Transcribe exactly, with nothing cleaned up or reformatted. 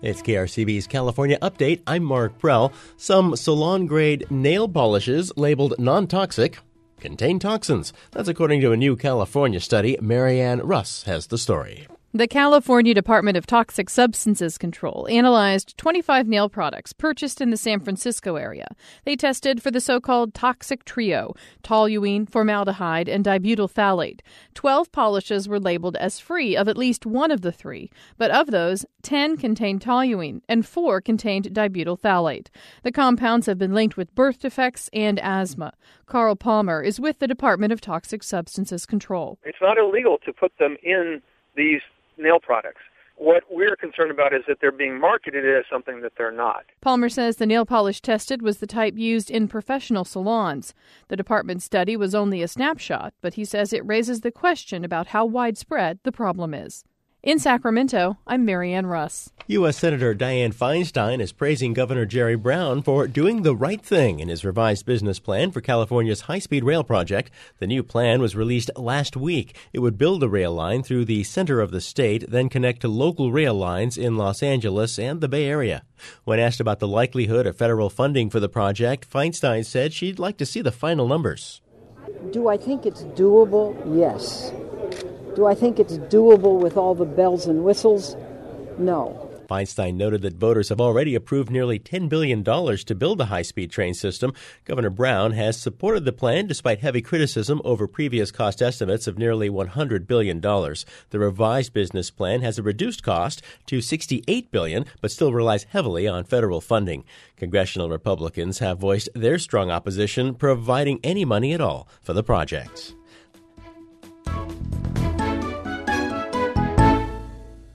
It's K R C B's California Update. I'm Mark Prell. Some salon-grade nail polishes labeled non-toxic contain toxins. That's according to a new California study. Marianne Russ has the story. The California Department of Toxic Substances Control analyzed twenty-five nail products purchased in the San Francisco area. They tested for the so-called toxic trio, toluene, formaldehyde, and dibutyl phthalate. Twelve polishes were labeled as free of at least one of the three, but of those, ten contained toluene and four contained dibutyl phthalate. The compounds have been linked with birth defects and asthma. Carl Palmer is with the Department of Toxic Substances Control. It's not illegal to put them in these nail products. What we're concerned about is that they're being marketed as something that they're not. Palmer says the nail polish tested was the type used in professional salons. The department's study was only a snapshot, but he says it raises the question about how widespread the problem is. In Sacramento, I'm Marianne Russ. U S. Senator Dianne Feinstein is praising Governor Jerry Brown for doing the right thing in his revised business plan for California's high-speed rail project. The new plan was released last week. It would build a rail line through the center of the state, then connect to local rail lines in Los Angeles and the Bay Area. When asked about the likelihood of federal funding for the project, Feinstein said she'd like to see the final numbers. Do I think it's doable? Yes. Do I think it's doable with all the bells and whistles? No. Feinstein noted that voters have already approved nearly ten billion dollars to build a high-speed train system. Governor Brown has supported the plan despite heavy criticism over previous cost estimates of nearly one hundred billion dollars. The revised business plan has a reduced cost to sixty-eight billion dollars, but still relies heavily on federal funding. Congressional Republicans have voiced their strong opposition providing any money at all for the project.